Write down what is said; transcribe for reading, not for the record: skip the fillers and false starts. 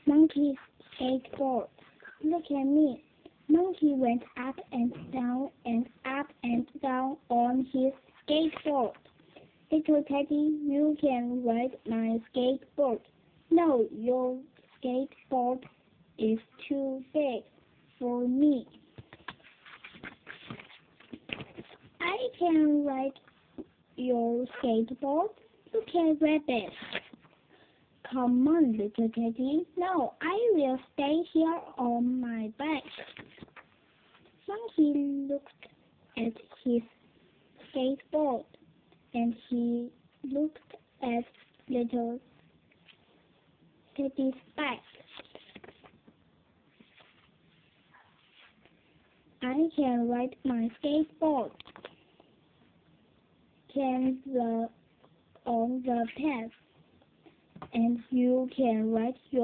Monkey skateboard. Look at me. Monkey went up and down on his skateboard. Little Teddy, you can ride my skateboard. No, your skateboard is too big for me. I can ride your skateboard. Look at Rabbit. Come on, little Teddy. No, I will stay here on my back. Monkey looked at his skateboard, and he looked at little Teddy's back. I can ride my skateboard. On the path, and you can ride your